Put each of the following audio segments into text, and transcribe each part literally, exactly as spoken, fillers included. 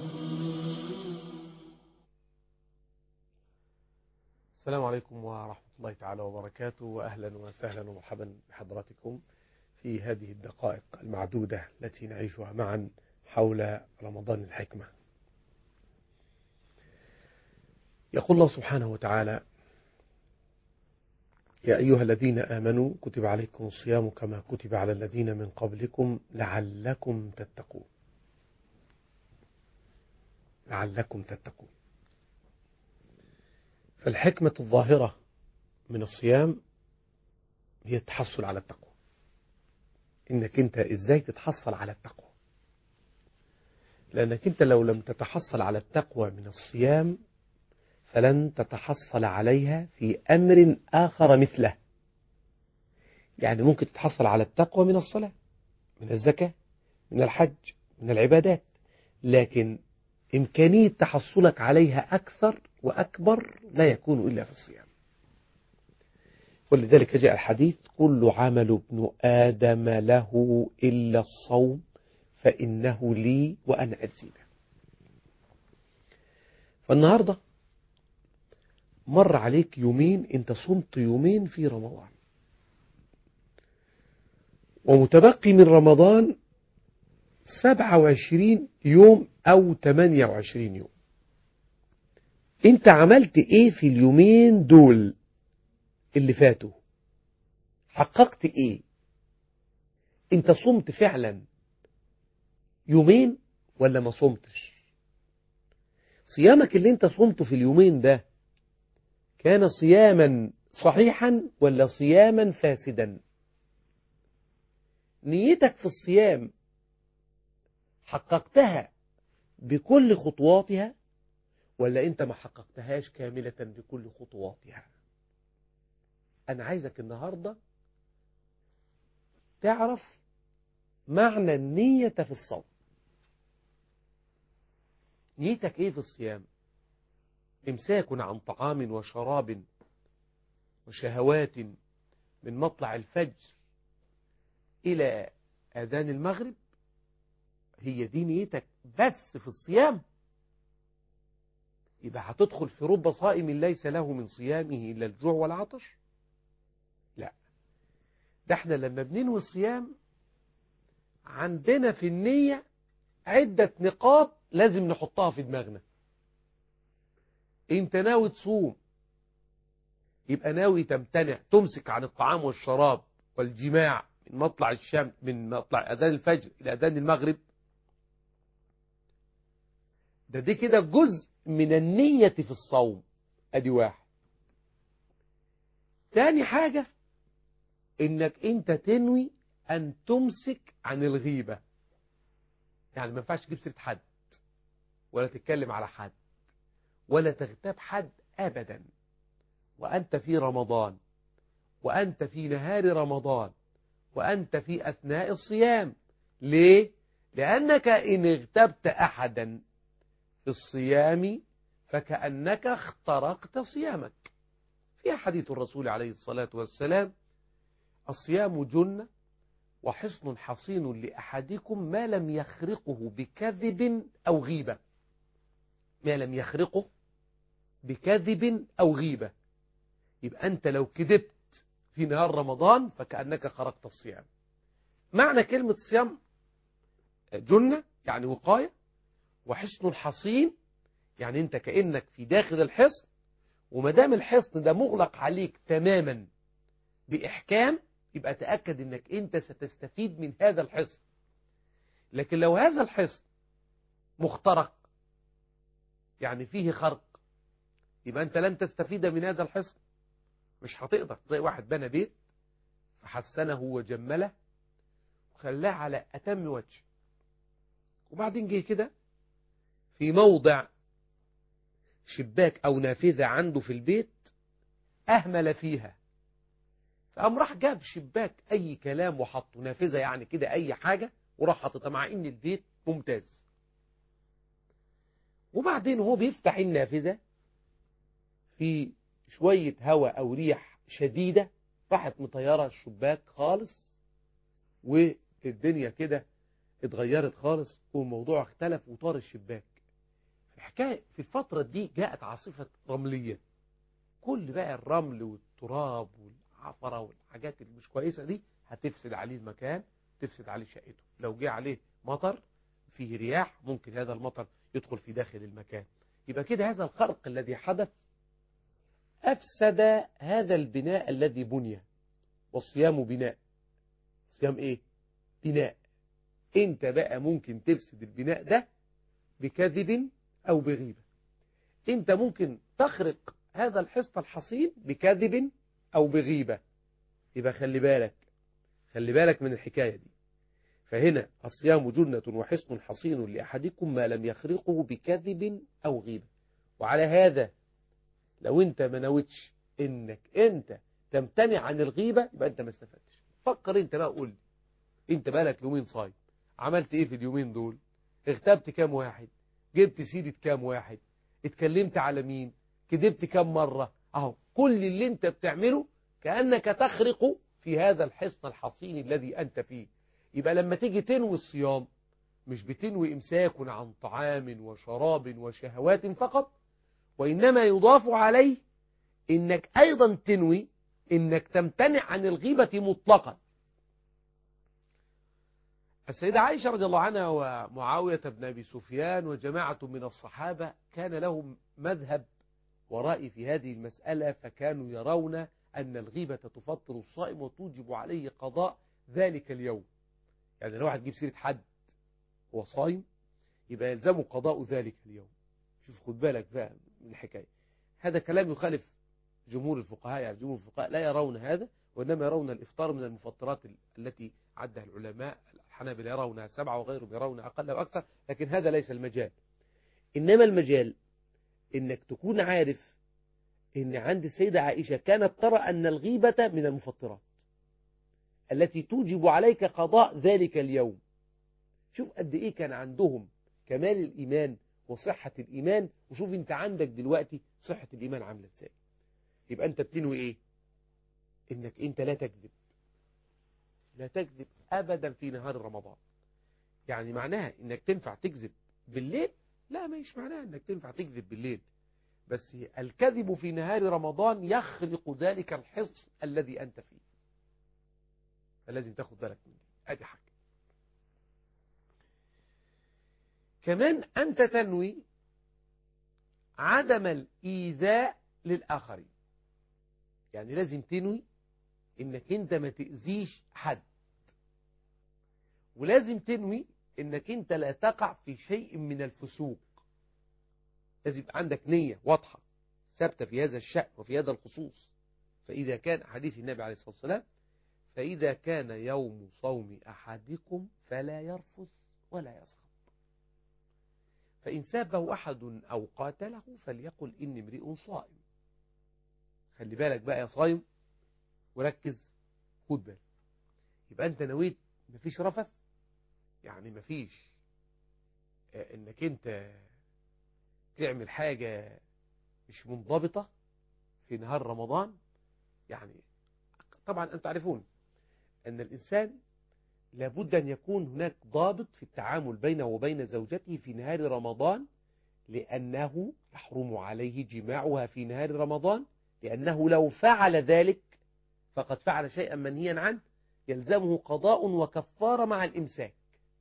السلام عليكم ورحمة الله تعالى وبركاته، وأهلا وسهلا ومرحبا بحضراتكم في هذه الدقائق المعدودة التي نعيشها معا حول رمضان الحكمة. يقول الله سبحانه وتعالى: يا أيها الذين آمنوا كتب عليكم الصيام كما كتب على الذين من قبلكم لعلكم تتقون. لعلكم تتقون. فالحكمة الظاهرة من الصيام هي التحصل على التقوى. إنك أنت إزاي تتحصل على التقوى، لأنك أنت لو لم تتحصل على التقوى من الصيام فلن تتحصل عليها في أمر آخر مثله. يعني ممكن تتحصل على التقوى من الصلاة، من الزكاة، من الحج، من العبادات، لكن إمكانية تحصلك عليها أكثر وأكبر لا يكون إلا في الصيام. ولذلك جاء الحديث: كل عمل ابن آدم له إلا الصوم فإنه لي وأنا أجزي به. فالنهاردة مر عليك يومين، انت صمت يومين في رمضان، ومتبقي من رمضان سبعة وعشرين يوم أو ثمانية وعشرين يوم. انت عملت ايه في اليومين دول اللي فاتوا؟ حققت ايه؟ انت صمت فعلا يومين ولا ما صمتش؟ صيامك اللي انت صمته في اليومين ده كان صياما صحيحا ولا صياما فاسدا؟ نيتك في الصيام حققتها بكل خطواتها ولا انت ما حققتهاش كاملة بكل خطواتها؟ انا عايزك النهاردة تعرف معنى النية في الصوم. نيتك ايه في الصيام؟ امساك عن طعام وشراب وشهوات من مطلع الفجر الى اذان المغرب؟ هي دي نيتك بس في الصيام؟ يبقى هتدخل في رب صائم ليس له من صيامه إلا الجوع والعطش؟ لا، ده احنا لما بننوي الصيام عندنا في النية عدة نقاط لازم نحطها في دماغنا. انت ناوي تصوم، يبقى ناوي تمتنع، تمسك عن الطعام والشراب والجماع من مطلع الشمس، من مطلع أذان الفجر إلى أذان المغرب. ده دي كده جزء من النية في الصوم. ادي واحد. تاني حاجة انك انت تنوي ان تمسك عن الغيبة. يعني ما ينفعش تجيب سيرة حد ولا تتكلم على حد ولا تغتاب حد ابدا، وانت في رمضان، وانت في نهار رمضان، وانت في اثناء الصيام. ليه؟ لانك ان اغتبت احدا في الصيام فكأنك اخترقت صيامك. في حديث الرسول عليه الصلاة والسلام: الصيام جنة وحصن حصين لأحدكم ما لم يخرقه بكذب أو غيبة. ما لم يخرقه بكذب أو غيبة. يبقى أنت لو كذبت في نهار رمضان فكأنك خرقت الصيام. معنى كلمة صيام جنة يعني وقاية، وحصن حصين يعني أنت كأنك في داخل الحصن، ومدام الحصن ده مغلق عليك تماما بإحكام يبقى تأكد أنك أنت ستستفيد من هذا الحصن. لكن لو هذا الحصن مخترق يعني فيه خرق يبقى أنت لن تستفيد من هذا الحصن، مش هتقدر. زي واحد بنى بيت فحسنه وجمله وخلاه على أتم وجه، وبعدين جه كده في موضع شباك أو نافذة عنده في البيت أهمل فيها، فقام راح جاب شباك أي كلام وحطه، نافذة يعني كده أي حاجة، وراح حطتها مع إن البيت ممتاز. وبعدين هو بيفتح النافذة في شوية هواء أو ريح شديدة راحت مطيرة الشباك خالص، والدنيا كده اتغيرت خالص والموضوع اختلف وطار الشباك. الحكاية في الفترة دي جاءت عاصفة رملية، كل بقى الرمل والتراب والعفرة والحاجات اللي مش كويسة دي هتفسد عليه المكان، تفسد عليه شقته. لو جه عليه مطر فيه رياح ممكن هذا المطر يدخل في داخل المكان. يبقى كده هذا الخرق الذي حدث أفسد هذا البناء الذي بني. والصيام بناء. صيام إيه؟ بناء. أنت بقى ممكن تفسد البناء ده بكذب أو بغيبة. أنت ممكن تخرق هذا الحصن الحصين بكذب أو بغيبة. يبقى خلي بالك، خلي بالك من الحكاية دي. فهنا الصيام جنة وحصن حصين لأحدكم ما لم يخرقه بكذب أو غيبة. وعلى هذا لو أنت ما نويتش إنك أنت تمتنع عن الغيبة يبقى أنت ما استفدتش. فكر أنت بقى، قول لي أنت بقالك يومين صايم، عملت إيه في اليومين دول؟ اغتبت كام واحد؟ جبت سيرة كام واحد؟ اتكلمت على مين؟ كذبت كام مرة؟ أهو كل اللي أنت بتعمله كأنك تخرق في هذا الحصن الحصين الذي أنت فيه. يبقى لما تيجي تنوي الصيام مش بتنوي إمساك عن طعام وشراب وشهوات فقط، وإنما يضاف عليه إنك أيضا تنوي إنك تمتنع عن الغيبة مطلقا. السيدة عائشة رضي الله عنها ومعاوية بن أبي سفيان وجماعة من الصحابة كان لهم مذهب ورأي في هذه المسألة، فكانوا يرون أن الغيبة تفطر الصائم وتوجب عليه قضاء ذلك اليوم. يعني لو واحد يجيب سيرة حد هو صايم يبقى يلزمه قضاء ذلك اليوم. شوف خد بالك بقى من الحكاية. هذا كلام يخالف جمهور الفقهاء، يعني جمهور الفقهاء لا يرون هذا، وإنما يرون الإفطار من المفطرات التي عدها العلماء. الحنابلة يرونها سبعة وغيرهم يرون أقل وأكثر، لكن هذا ليس المجال. إنما المجال إنك تكون عارف إن عند السيدة عائشة كانت ترى أن الغيبة من المفطرات التي توجب عليك قضاء ذلك اليوم. شوف قد إيه كان عندهم كمال الإيمان وصحة الإيمان، وشوف أنت عندك دلوقتي صحة الإيمان عاملة إزاي. يبقى أنت بتنوي إيه؟ إنك أنت لا تكذب، لا تكذب أبدا في نهار رمضان. يعني معناها إنك تنفع تكذب بالليل؟ لا، ما يش معناها إنك تنفع تكذب بالليل، بس الكذب في نهار رمضان يخلق ذلك الحصن الذي أنت فيه. فلازم تاخد بالك من دي. أدي حاجة. كمان أنت تنوي عدم الإيذاء للآخرين. يعني لازم تنوي إنك أنت ما تأذيش حد، ولازم تنوي إنك أنت لا تقع في شيء من الفسوق. لازم يبقى عندك نية واضحة ثابتة في هذا الشأن وفي هذا الخصوص. فإذا كان حديث النبي عليه الصلاة والسلام فإذا كان يوم صوم أحدكم فلا يرفث ولا يسخط، فإن سابه أحد أو قاتله فليقل إني امرئ صائم. خلي بالك بقى يا صايم وركز، خد بالك. يبقى أنت نويت مفيش رفث، يعني مفيش إنك أنت تعمل حاجة مش منضبطة في نهار رمضان. يعني طبعا أنتم تعرفون أن الإنسان لابد أن يكون هناك ضابط في التعامل بينه وبين زوجته في نهار رمضان، لأنه يحرم عليه جماعها في نهار رمضان، لأنه لو فعل ذلك فقد فعل شيئا منهيا عنه يلزمه قضاء وكفارة مع الإمساك.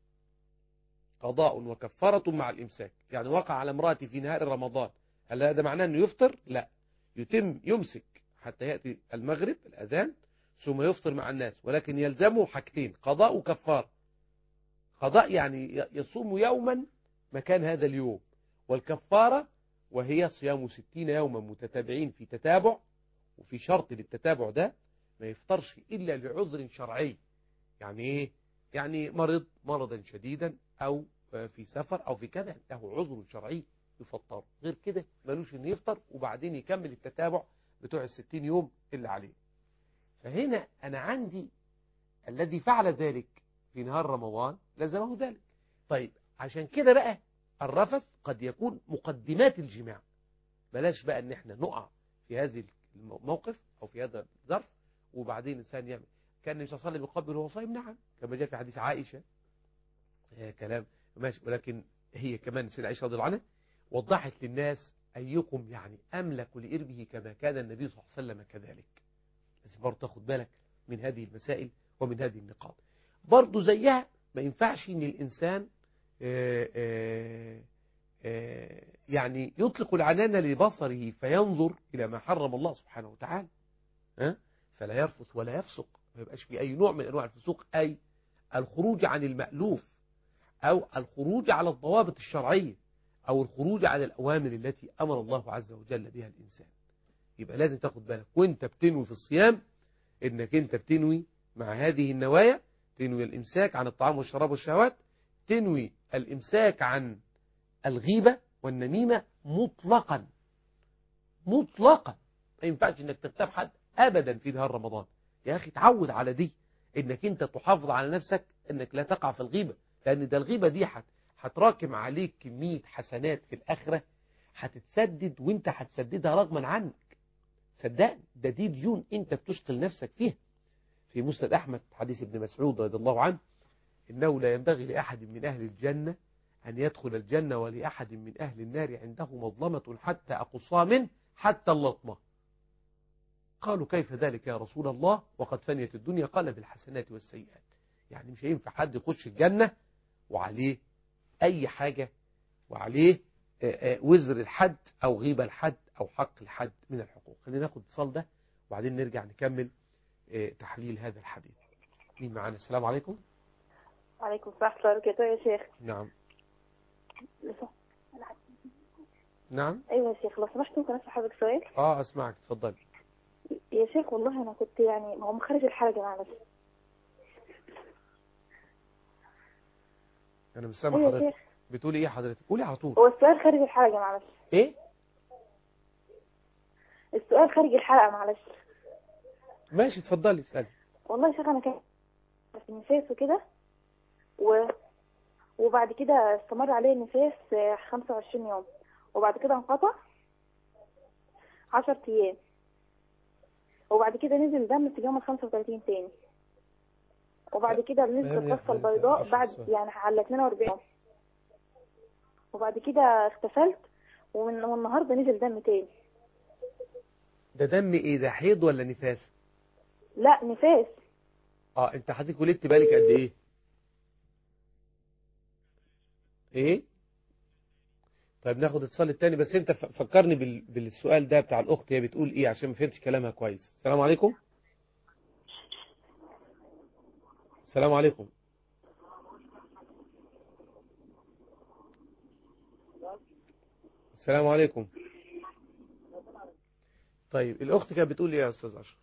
قضاء وكفارة مع الإمساك. يعني وقع على امرأتي في نهار رمضان، هل هذا معناه أنه يفطر؟ لا، يتم يمسك حتى يأتي المغرب الأذان ثم يفطر مع الناس، ولكن يلزمه حاجتين: قضاء وكفارة. قضاء يعني يصوم يوما مكان هذا اليوم، والكفارة وهي صيام ستين يوما متتابعين في تتابع. وفي شرط للتتابع ده ما يفطرش إلا لعذر شرعي. يعني إيه؟ يعني مرض مرضا شديدا أو في سفر أو في كذا له عذر شرعي يفطر، غير كده ملوش إن يفطر وبعدين يكمل التتابع بتوع الستين يوم اللي عليه. فهنا أنا عندي الذي فعل ذلك في نهار رمضان لزمه ذلك. طيب عشان كده بقى الرفث قد يكون مقدمات الجماع. بلاش بقى ان احنا نقع في هذه الموقف او في هذا الظرف وبعدين الانسان يعمل. كان النبي صلى الله عليه وسلم يقبل وهو صايم، نعم، كما جاء في حديث عائشة. كلام ماشي، ولكن هي كمان السيدة عائشة رضي الله عنها وضحت للناس أيكم يعني أملك لإربه كما كان النبي صلى الله عليه وسلم كذلك. لازم برضه تاخد بالك من هذه المسائل ومن هذه النقاط. برضه زيها ما ينفعش ان الإنسان آآ آآ آآ يعني يطلق العنان لبصره فينظر إلى ما حرم الله سبحانه وتعالى، ها؟ فلا يرفث ولا يفسق، ما يبقاش في أي نوع من أنواع الفسوق، أي الخروج عن المألوف أو الخروج على الضوابط الشرعية أو الخروج على الأوامر التي أمر الله عز وجل بها الإنسان. يبقى لازم تاخد بالك وانت بتنوي في الصيام انك انت بتنوي مع هذه النوايا، تنوي الامساك عن الطعام والشراب والشهوات، تنوي الامساك عن الغيبة والنميمة مطلقا مطلقا. ما ينفعش انك تغتاب حد ابدا في نهار رمضان. يا اخي تعود على دي، انك انت تحافظ على نفسك انك لا تقع في الغيبة، لان ده الغيبة دي حت هتراكم عليك كمية حسنات في الاخرة هتتسدد، وانت هتسددها رغما عنك. صدقني ده دي ديون انت بتشغل نفسك فيها. في مسند احمد حديث ابن مسعود رضي الله عنه: انه لا ينبغي لاحد من اهل الجنة ان يدخل الجنة ولاحد من اهل النار عنده مظلمة حتى اقصى منه حتى اللطمة. قالوا كيف ذلك يا رسول الله وقد فنيت الدنيا؟ قال بالحسنات والسيئات. يعني مش هينفع حد يخش الجنة وعليه اي حاجة، وعليه وزر الحد او غيبة الحد او حق الحد من الحقوق. خلينا ناخد اتصال ده وبعدين نرجع نكمل تحليل هذا الحديث. مين معانا؟ السلام عليكم. وعليكم السلام ورحمة الله وبركاته يا شيخ. نعم نعم ايوه يا شيخ، لو سمحت ممكن اسال حضرتك سؤال؟ اه اسمعك، اتفضل. يا شيخ والله انا كنت يعني ما هو مخرج الحلقة معلش. انا مش سامع ايوه يا حضرتك شيخ. بتقولي ايه حضرتك؟ قولي على طول. هو السؤال خارج الحلقة معلش. ايه السؤال خارج الحلقة معلش. ماشي اتفضلي اسالي. والله يا شيخ انا كان في النفاس وكده و... وبعد كده استمر عليه النفاس خمسة وعشرين يوم، وبعد كده انقطع عشرة ايام، وبعد كده نزل دم في اليوم ال خمسة وثلاثين تاني، وبعد كده نزلت القصة البيضاء بعد يعني على اثنين وأربعين يوم، وبعد كده اختفلت ومن والنهارده نزل دم تاني. ده دم ايه ده؟ حيض ولا نفاس؟ لا نفاس. اه انت حضرتك ولدت بالك قد ايه؟ ايه طيب ناخد اتصال التاني، بس انت فكرني بال... بالسؤال ده بتاع الاخت، هي بتقول ايه عشان ما فهمتش كلامها كويس. السلام عليكم. السلام عليكم. السلام عليكم. طيب الاخت كانت بتقول ايه يا استاذ اشرف؟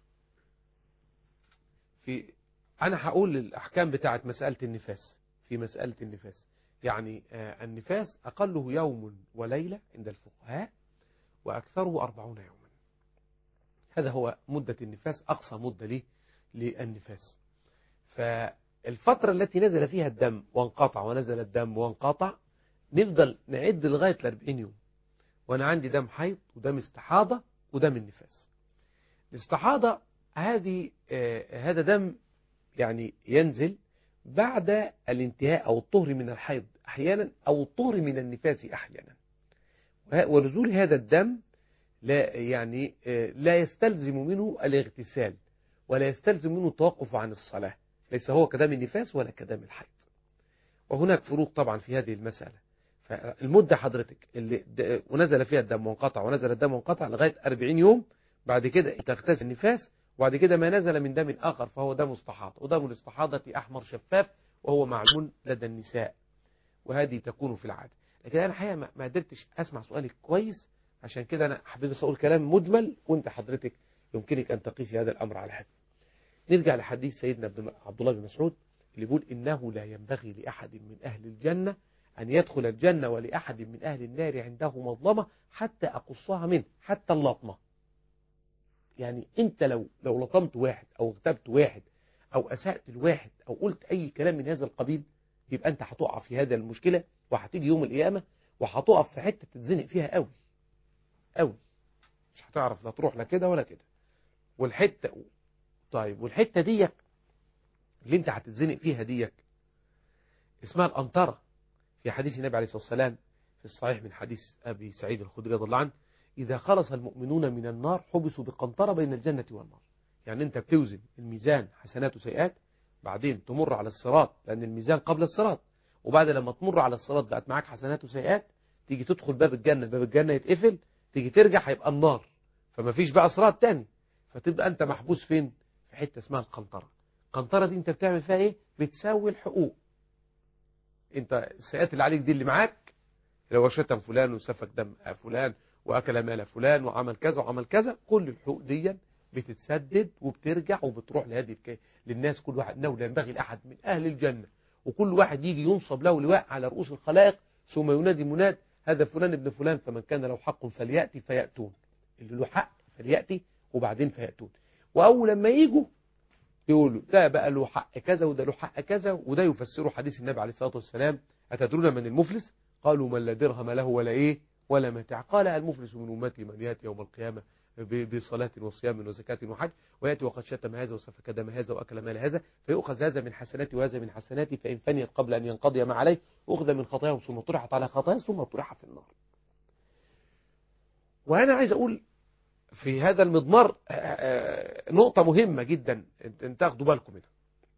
في انا هقول الاحكام بتاعت مسألة النفاس. في مسألة النفاس يعني آه النفاس اقله يوم وليلة عند الفقهاء واكثره أربعون يوما. هذا هو مدة النفاس، اقصى مدة ليه للنفاس. فالفترة التي نزل فيها الدم وانقطع ونزل الدم وانقطع نفضل نعد لغاية الأربعين يوم. وانا عندي دم حيض ودم استحاضة ودم النفاس. الاستحاضة هذه آه هذا دم يعني ينزل بعد الانتهاء أو الطهر من الحيض أحيانا أو الطهر من النفاس أحيانا. ونزول هذا الدم لا يعني آه لا يستلزم منه الاغتسال ولا يستلزم منه التوقف عن الصلاة، ليس هو كدم النفاس ولا كدم الحيض. وهناك فروق طبعا في هذه المسألة. فالمدة حضرتك اللي ونزل فيها الدم وانقطع ونزل الدم وانقطع لغاية أربعين يوم، بعد كده تغتسل النفاس، وبعد كده ما نزل من دم آخر فهو دم استحاضة، ودم الاستحاضة أحمر شفاف وهو معلوم لدى النساء، وهذه تكون في العادة. لكن أنا الحقيقة ما قدرتش أسمع سؤالك كويس، عشان كده أنا حبيت بس أقول كلام مجمل وأنت حضرتك يمكنك أن تقيسي هذا الأمر على حد. نرجع لحديث سيدنا عبد الله بن مسعود اللي بيقول إنه لا ينبغي لأحد من أهل الجنة أن يدخل الجنة ولأحد من أهل النار عنده مظلمة حتى أقصها منه، حتى اللطمة. يعني أنت لو لو لطمت واحد أو اغتبت واحد أو أسأت الواحد أو قلت أي كلام من هذا القبيل، يبقى أنت هتقع في هذا المشكلة، وهتيجي يوم القيامة وهتقف في حتة تتزنق فيها قوي قوي، مش هتعرف لا تروح لا كده ولا كده. والحتة طيب والحتة ديك اللي أنت هتتزنق فيها ديك اسمها الأنطرة. في حديث النبي عليه الصلاة والسلام في الصحيح من حديث أبي سعيد الخدري رضي الله عنه: إذا خلص المؤمنون من النار حبسوا بقنطرة بين الجنة والنار. يعني أنت بتوزن الميزان حسنات وسيئات، بعدين تمر على الصراط، لأن الميزان قبل الصراط، وبعد لما تمر على الصراط بقت معاك حسنات وسيئات، تيجي تدخل باب الجنة، باب الجنة يتقفل، تيجي ترجع هيبقى النار، فما فيش بقى صراط تاني، فتبقى أنت محبوس فين؟ في حتة اسمها القنطرة. القنطرة دي أنت بتعمل فيها إيه؟ بتسوي الحقوق. أنت السيئات اللي عليك دي اللي معاك، لو شتم فلان وسفك دم فلان وأكل مال فلان وعمل كذا وعمل كذا، كل الحقوق دي بتتسدد وبترجع وبتروح لهذه للناس. كل واحد إنه لا ينبغي لأحد من أهل الجنة، وكل واحد يجي ينصب له لواء على رؤوس الخلائق، ثم ينادي مناد: هذا فلان ابن فلان، فمن كان له حق فليأتي فيأتون. اللي له حق فليأتي، وبعدين فيأتون. وأول لما يجوا يقولوا ده بقى له حق كذا وده له حق كذا، وده يفسره حديث النبي عليه الصلاة والسلام: أتدرون من المفلس؟ قالوا: من لا درهم له ولا إيه ولا متاع. قال: المفلس من أمتي من يأتي يوم القيامة بصلاة وصيام وزكاة وحج، ويأتي وقد شتم هذا وسفك دم هذا وأكل مال هذا، فيؤخذ هذا من حسناتي وهذا من حسناتي، فإن فنيت قبل أن ينقضي ما عليه أخذ من خطاياهم ثم طرحت على خطاياهم ثم طرح في النار. وأنا عايز أقول في هذا المضمار نقطة مهمة جدا أن تاخدوا بالكم منها،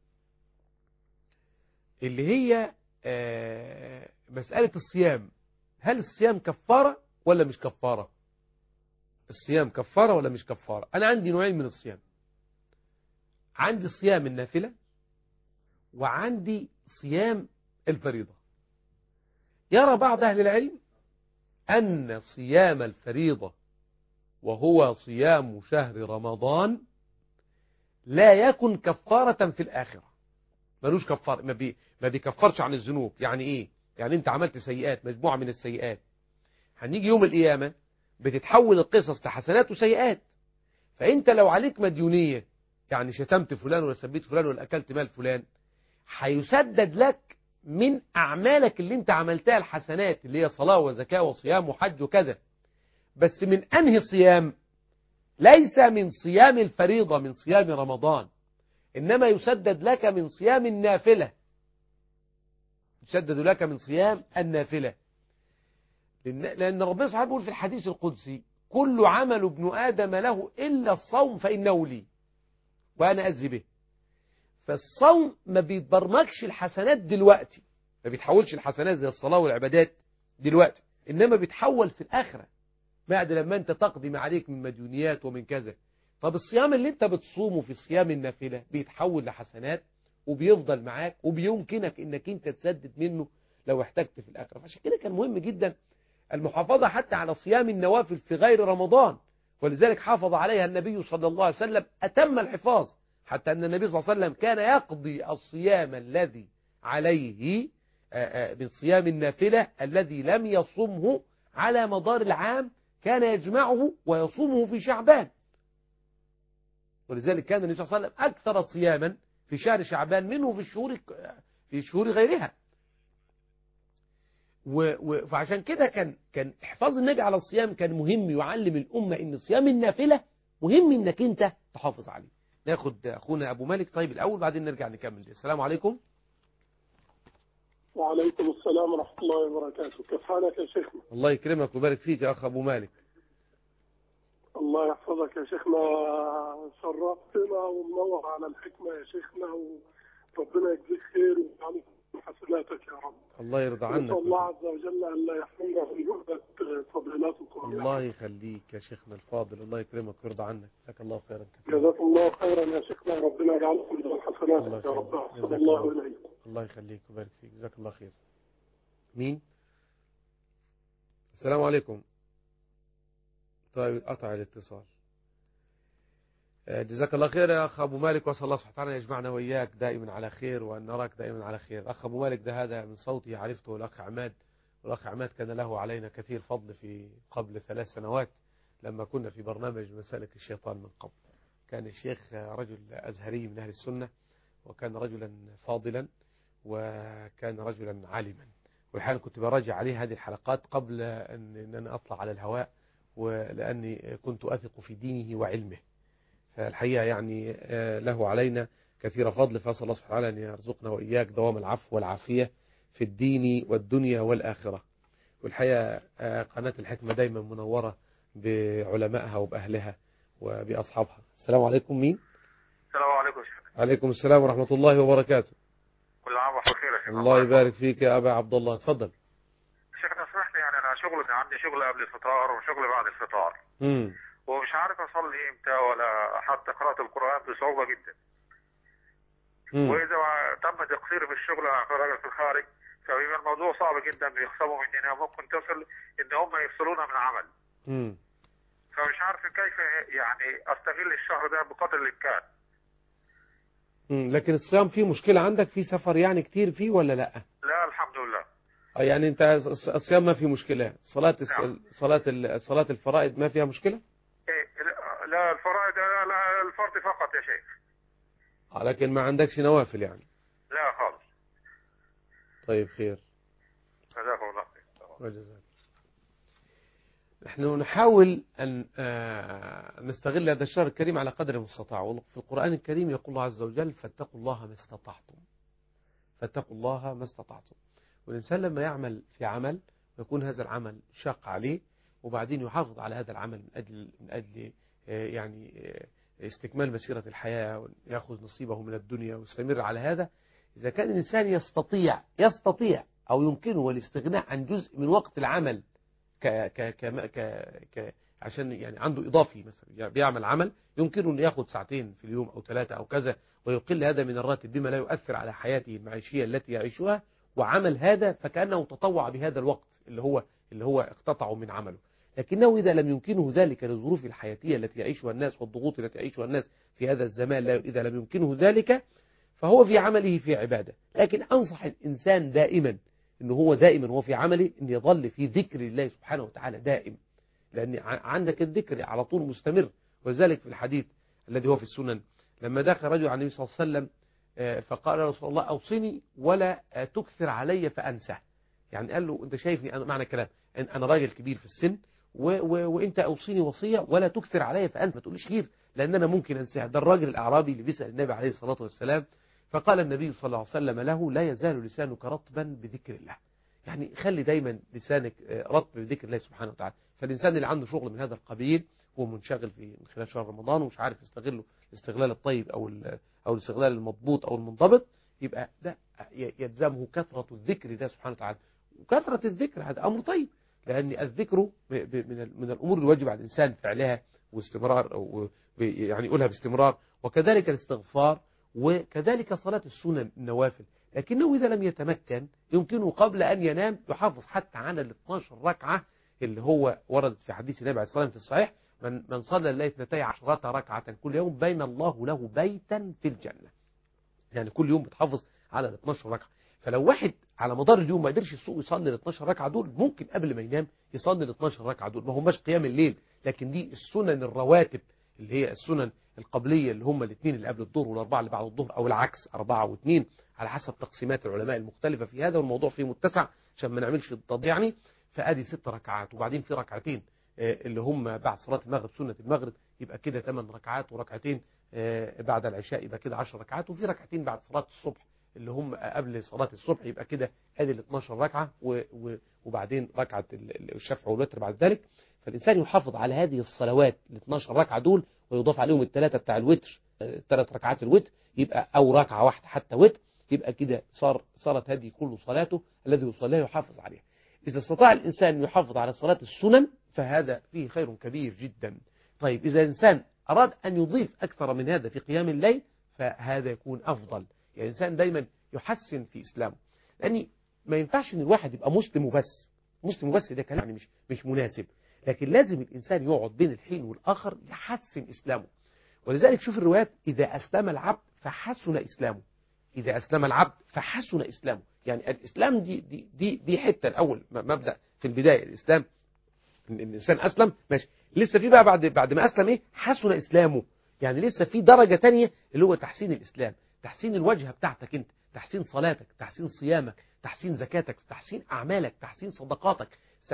اللي هي مسألة الصيام. هل الصيام كفارة ولا مش كفارة؟ الصيام كفارة ولا مش كفارة؟ أنا عندي نوعين من الصيام، عندي صيام النافلة وعندي صيام الفريضة. يرى بعض أهل العلم أن صيام الفريضة وهو صيام شهر رمضان لا يكن كفارة في الآخرة، ملوش كفار، ما, بي ما بيكفرش عن الذنوب. يعني إيه؟ يعني أنت عملت سيئات، مجموعة من السيئات، هنيجي يوم القيامة بتتحول القصص لحسنات وسيئات. فأنت لو عليك مديونية، يعني شتمت فلان ولا سبيت فلان ولا أكلت مال فلان، هيسدد لك من أعمالك اللي أنت عملتها الحسنات، اللي هي صلاة وزكاة وصيام وحج وكذا. بس من أنهي صيام؟ ليس من صيام الفريضة، من صيام رمضان، إنما يسدد لك من صيام النافلة، يسدد لك من صيام النافلة. لأن ربنا سبحانه بيقول في الحديث القدسي: كل عمل ابن آدم له إلا الصوم فإنه لي وأنا أجزي به. فالصوم ما بيتبرمجش الحسنات دلوقتي، ما بيتحولش الحسنات زي الصلاة والعبادات دلوقتي، إنما بيتحول في الآخرة بعد لما أنت تقضي ما عليك من مديونيات ومن كذا. طب الصيام اللي أنت بتصومه في صيام النافلة بيتحول لحسنات وبيفضل معاك، وبيمكنك إنك أنت تسدد منه لو احتجت في الآخرة. فعشان كده كان مهم جدا المحافظة حتى على صيام النوافل في غير رمضان، ولذلك حافظ عليها النبي صلى الله عليه وسلم أتم الحفاظ، حتى أن النبي صلى الله عليه وسلم كان يقضي الصيام الذي عليه من صيام النافلة الذي لم يصمه على مدار العام، كان يجمعه ويصومه في شعبان. ولذلك كان النبي صلى الله عليه وسلم أكثر صياما في شهر شعبان منه في الشهور في شهور غيرها. فعشان كده كان كان حفاظ النبي على الصيام كان مهم، يعلم الأمة إن صيام النافلة مهم إنك أنت تحافظ عليه. ناخد أخونا أبو مالك طيب الأول، بعدين نرجع نكمل دي. السلام عليكم. وعليكم السلام ورحمة الله وبركاته. كيف حالك يا شيخنا؟ الله يكرمك ويبارك فيك يا أخ أبو مالك. الله يحفظك يا شيخنا، شرفتنا ومنور على الحكمة يا شيخنا، وربنا يجزيك خير ويجعلك من حسناتك يا رب. الله يرضى عنك. نسأل الله عز وجل أن لا يحرمنا من جهدة فضيلتكم. الله يخليك يا شيخنا الفاضل، الله يكرمك ويرضى عنك، جزاك الله خيرا كثيرا. جزاكم الله خيرا يا شيخنا، ربنا يجعلكم من حسناتك يا رب. جزاك الله الله إليك. الله يخليك ويبارك فيك، جزاك الله خير. مين؟ السلام عليكم. طيب قطع الاتصال. جزاك الله خير يا أخ أبو مالك، وصلى الله سبحانه وتعالى يجمعنا وإياك دائما على خير، وأن نراك دائما على خير. أخ أبو مالك ده هذا من صوتي عرفته الأخ عماد، والأخ عماد كان له علينا كثير فضل في قبل ثلاث سنوات لما كنا في برنامج مسالك الشيطان من قبل. كان الشيخ رجل أزهري من أهل السنة، وكان رجلا فاضلا، وكان رجلا عالما، والحقيقة كنت براجع عليه هذه الحلقات قبل أن أنا أطلع على الهواء، ولأني كنت أثق في دينه وعلمه. فالحقيقة يعني له علينا كثير فضل، فأسأل الله سبحانه وتعالى أن يرزقنا وإياك دوام العفو والعافية في الدين والدنيا والآخرة. والحقيقة قناة الحكمة دايما منورة بعلمائها وبأهلها وبأصحابها. السلام عليكم. مين؟ السلام عليكم شيخ. عليكم السلام ورحمة الله وبركاته. كل عام وانتم بخير يا شيخ. الله يبارك فيك يا أبا عبد الله، اتفضل. شيخ نصحني، يعني أنا شغل عندي شغل قبل الفطار وشغل بعد الفطار. امم ومش عارف أصلي إمتى ولا حتى قراءة القرآن بصعوبة جدا. مم. وإذا تم تقصيري في الشغل أنا راجل في الخارج، فبيبقى الموضوع صعب جدا، بيخصموا مننا، ممكن تصل إن هم يفصلونا من العمل. امم فمش عارف كيف يعني أستغل الشهر ده بقدر الإمكان. لكن الصيام فيه مشكلة عندك؟ في سفر يعني كتير فيه ولا لا؟ لا الحمد لله. يعني انت الصيام ما فيه مشكلة، صلاة نعم. صلاة صلاة الفرائض ما فيها مشكلة؟ إيه لا الفرائض لا, لا الفرض فقط يا شيخ. لكن ما عندكش نوافل يعني؟ لا خالص. طيب خير. جزاكم الله خير. وجزاك. نحن نحاول أن نستغل هذا الشهر الكريم على قدر المستطاع. في القرآن الكريم يقول الله عز وجل: فاتقوا الله ما استطعتم. فاتقوا الله ما استطعتم. والإنسان لما يعمل في عمل يكون هذا العمل شاق عليه، وبعدين يحافظ على هذا العمل من أجل, من أجل يعني استكمال مسيرة الحياة، ويأخذ نصيبه من الدنيا ويستمر على هذا. إذا كان الإنسان يستطيع يستطيع أو يمكنه الاستغناء عن جزء من وقت العمل ك ك ك ك ك عشان يعني عنده إضافي مثلا بيعمل عمل يمكنه أن يأخذ ساعتين في اليوم أو ثلاثة أو كذا، ويقل هذا من الراتب بما لا يؤثر على حياته المعيشية التي يعيشها، وعمل هذا فكأنه تطوع بهذا الوقت اللي هو اللي هو اقتطعه من عمله. لكنه إذا لم يمكنه ذلك للظروف الحياتية التي يعيشها الناس والضغوط التي يعيشها الناس في هذا الزمان، إذا لم يمكنه ذلك فهو في عمله في عبادة. لكن أنصح الإنسان دائما أنه هو دائما هو في عمله أن يظل في ذكر الله سبحانه وتعالى دائم، لأن عندك الذكر على طول مستمر. ولذلك في الحديث الذي هو في السنن لما دخل رجل عن النبي صلى الله عليه وسلم فقال يا رسول الله أوصني ولا تكثر علي فأنسى. يعني قال له أنت شايفني أنا، معنى الكلام أنا راجل كبير في السن و و وأنت أوصيني وصية ولا تكثر علي فأنسى، ما تقوليش كتير لأن أنا ممكن أنساها. ده الراجل الأعرابي اللي بيسأل النبي عليه الصلاة والسلام، فقال النبي صلى الله عليه وسلم له: لا يزال لسانك رطبا بذكر الله. يعني خلي دايما لسانك رطب بذكر الله سبحانه وتعالى. فالإنسان اللي عنده شغل من هذا القبيل هو منشغل في من خلال شهر رمضان ومش عارف يستغله الاستغلال الطيب أو أو الاستغلال المضبوط أو المنضبط، يبقى ده يلزمه كثرة الذكر ده سبحانه وتعالى. وكثرة الذكر هذا أمر طيب، لأن الذكر من من الأمور اللي واجب على الإنسان فعلها واستمرار، أو يعني يقولها باستمرار. وكذلك الاستغفار، وكذلك صلاة السنن النوافل. لكنه إذا لم يتمكن يمكنه قبل أن ينام يحافظ حتى على ال اثنتي عشرة ركعة اللي هو وردت في حديث النبي عليه الصلاة والسلام في الصحيح: من من صلى الليل اثنتي عشرة ركعة كل يوم بين الله له بيتا في الجنة. يعني كل يوم بتحافظ على ال اثنتي عشرة ركعة. فلو واحد على مدار اليوم ما قدرش السوق يصلي ال اثنتي عشرة ركعة دول، ممكن قبل ما ينام يصلي ال اثنتي عشرة ركعة دول. ما هماش قيام الليل، لكن دي السنن الرواتب اللي هي السنن القبلية اللي هم الاثنين اللي قبل الظهر والأربعة اللي بعد الظهر، أو العكس أربعة واثنين على حسب تقسيمات العلماء المختلفة في هذا، والموضوع فيه متسع عشان ما نعملش التضييع يعني. فأدي ست ركعات، وبعدين في ركعتين اللي هم بعد صلاة المغرب سنة المغرب، يبقى كده ثمان ركعات، وركعتين بعد العشاء يبقى كده عشر ركعات، وفي ركعتين بعد صلاة الصبح اللي هم قبل صلاة الصبح يبقى كده ادي ال اثنتي عشرة ركعة، وبعدين ركعة الشفع والوتر بعد ذلك. فالإنسان يحافظ على هذه الصلوات ال اثنتي عشرة ركعة دول، ويضاف عليهم الثلاثة بتاع الوتر، الثلاث ركعات الوتر، يبقى أو ركعة واحدة حتى وتر، يبقى كده صار صارت هذه كل صلاته الذي يصليها يحافظ عليها. إذا استطاع الإنسان يحافظ على صلاة السنن فهذا فيه خير كبير جدا. طيب إذا الإنسان أراد أن يضيف أكثر من هذا في قيام الليل فهذا يكون أفضل. يعني الإنسان دايما يحسن في إسلامه، لأن ما ينفعش أن الواحد يبقى مسلم وبس. مسلم وبس ده كلام يعني مش مش مناسب، لكن لازم الإنسان يقعد بين الحين والآخر يحسن إسلامه. ولذلك شوف الروايات: إذا أسلم العبد فحسن إسلامه. إذا أسلم العبد فحسن إسلامه. يعني الإسلام دي دي دي, دي حتة الأول مبدأ في البداية. الإسلام الإنسان أسلم ماشي، لسه في بقى بعد بعد ما أسلم إيه؟ حسن إسلامه. يعني لسه في درجة تانية اللي هو تحسين الإسلام، تحسين الوجهة بتاعتك أنت، تحسين صلاتك، تحسين صيامك، تحسين زكاتك، تحسين أعمالك، تحسين صدقاتك،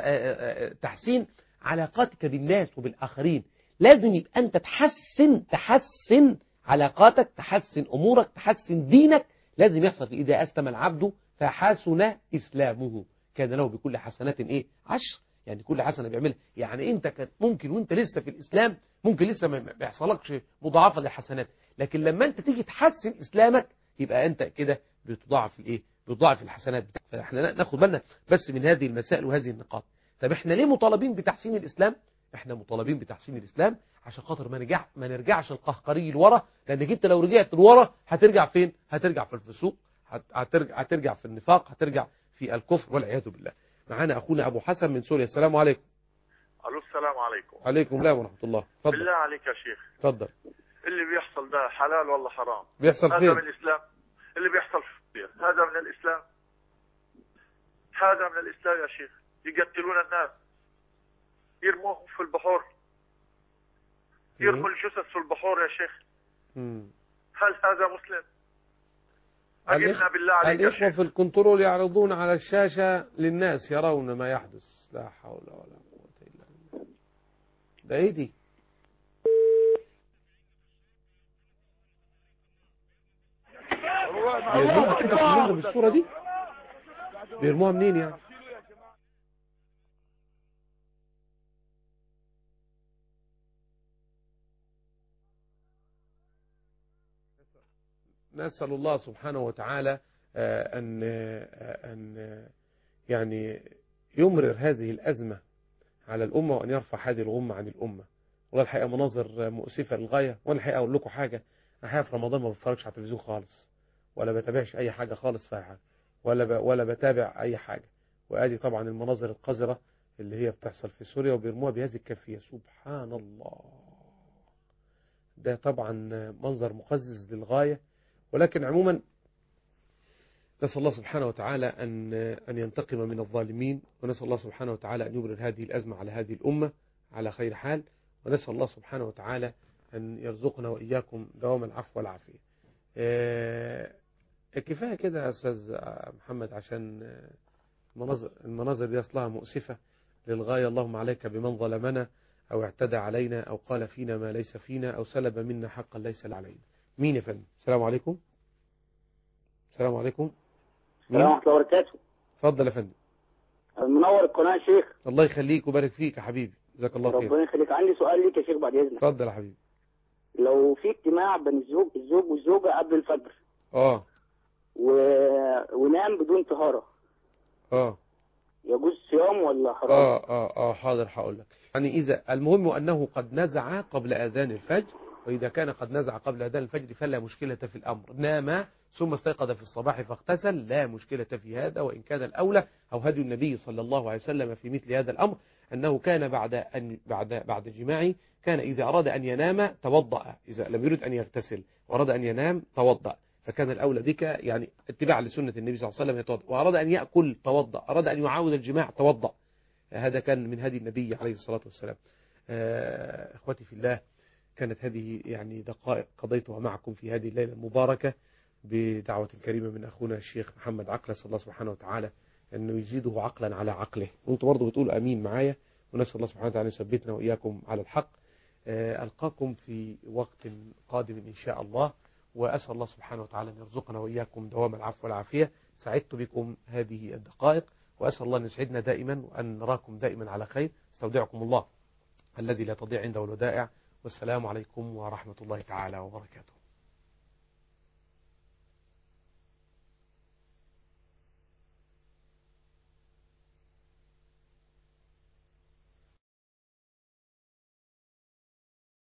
تحسين علاقاتك بالناس وبالآخرين. لازم يبقى أنت تحسن تحسن علاقاتك، تحسن أمورك، تحسن دينك. لازم يحصل في إذا أسلم العبد فحسن إسلامه. كان له بكل حسنات إيه عشر، يعني كل حسنة بيعملها. يعني أنت كان ممكن وأنت لسه في الإسلام ممكن لسه ما بيحصلكش مضاعفة للحسنات، لكن لما أنت تيجي تحسن إسلامك يبقى أنت كده بتضاعف الإيه بتضاعف الحسنات بتاعتك. فإحنا ناخد بالنا بس من هذه المسائل وهذه النقاط. طب إحنا ليه مطالبين بتحسين الإسلام؟ إحنا مطالبين بتحسين الإسلام عشان خاطر ما نرجع ما نرجعش القهقري لورا، لأنك أنت لو رجعت لورا هترجع فين؟ هترجع في الفسوق، هترجع هترجع في النفاق، هترجع في الكفر والعياذ بالله. معانا أخونا أبو حسن من سوريا. السلام عليكم. الو السلام عليكم. عليكم السلام ورحمة الله. اتفضل. بالله عليك يا شيخ، اتفضل. اللي بيحصل ده حلال ولا حرام؟ بيحصل هذا فين؟ من الإسلام. اللي بيحصل فيه هذا من الإسلام، هذا من الإسلام يا شيخ. يقتلون الناس، يرموهم في البحور، يرموا الجثث في البحور يا شيخ. مم. هل هذا مسلم؟ أجبنا بالله عليك يا الإخوة شيخ. في الكنترول يعرضون على الشاشة للناس يرون ما يحدث. لا حول ولا قوة إلا بالله. ده إيه دي؟ بيرموها كده كلنا بالصورة دي؟ بيرموها منين يعني؟ نسأل الله سبحانه وتعالى أن أن يعني يمرر هذه الأزمة على الأمة وأن يرفع هذه الغمة عن الأمة. والله الحقيقة مناظر مؤسفة للغاية. وأنا الحقيقة أقول لكم حاجة، أنا في رمضان ما بتفرجش على التلفزيون خالص، ولا بتابعش أي حاجة خالص فيها حاجة، ولا ب... ولا بتابع أي حاجة. وآدي طبعا المناظر القذرة اللي هي بتحصل في سوريا وبيرموها بهذه الكيفية. سبحان الله، ده طبعا منظر مقزز للغاية. ولكن عموما نسأل الله سبحانه وتعالى أن أن ينتقم من الظالمين، ونسأل الله سبحانه وتعالى أن يبرر هذه الأزمة على هذه الأمة على خير حال، ونسأل الله سبحانه وتعالى أن يرزقنا وإياكم دوام العفو والعافية. اه كفاية كده يا أستاذ محمد، عشان المناظر, المناظر دي أصلها مؤسفة للغاية. اللهم عليك بمن ظلمنا أو اعتدى علينا أو قال فينا ما ليس فينا أو سلب منا حقا ليس علينا. مين يا فندم؟ السلام عليكم. السلام عليكم. السلام ورحمة الله وبركاته. اتفضل يا فندم. منور القناة يا شيخ. الله يخليك وبارك فيك يا حبيبي، جزاك الله خير. ربنا يخليك. عندي سؤال ليك يا شيخ بعد إذنك. اتفضل يا حبيبي. لو في اجتماع بين الزوج الزوج والزوجة قبل الفجر اه و... ونام بدون طهارة، اه يجوز صيام ولا حرام؟ اه اه اه حاضر هقول لك. يعني إذا المهم أنه قد نزع قبل أذان الفجر، وإذا كان قد نزع قبل أذان الفجر فلا مشكلة في الأمر. نام ثم استيقظ في الصباح فاغتسل، لا مشكلة في هذا. وإن كان الأولى أو هدي النبي صلى الله عليه وسلم في مثل هذا الأمر أنه كان بعد أن بعد بعد جماعه كان إذا أراد أن ينام توضأ، إذا لم يرد أن يغتسل وأراد أن ينام توضأ. فكان الأولى بك يعني اتباع لسنة النبي صلى الله عليه وسلم يتوضأ، وأراد أن يأكل توضأ، أراد أن يعاود الجماع توضأ. هذا كان من هدي النبي عليه الصلاة والسلام. آه إخوتي في الله، كانت هذه يعني دقائق قضيتها معكم في هذه الليلة المباركة بدعوة كريمة من أخونا الشيخ محمد عقل. صلى الله سبحانه وتعالى أنه يزيده عقلا على عقله. وانتم برضو بتقولوا أمين معايا، ونسأل الله سبحانه وتعالى يثبتنا وإياكم على الحق. ألقاكم في وقت قادم إن شاء الله، وأسأل الله سبحانه وتعالى أن يرزقنا وإياكم دوام العفو والعافية. سعدت بكم هذه الدقائق، وأسأل الله أن يسعدنا دائما وأن نراكم دائما على خير. استودعكم الله الذي لا تضيع عنده الودائع، والسلام عليكم ورحمة الله تعالى وبركاته.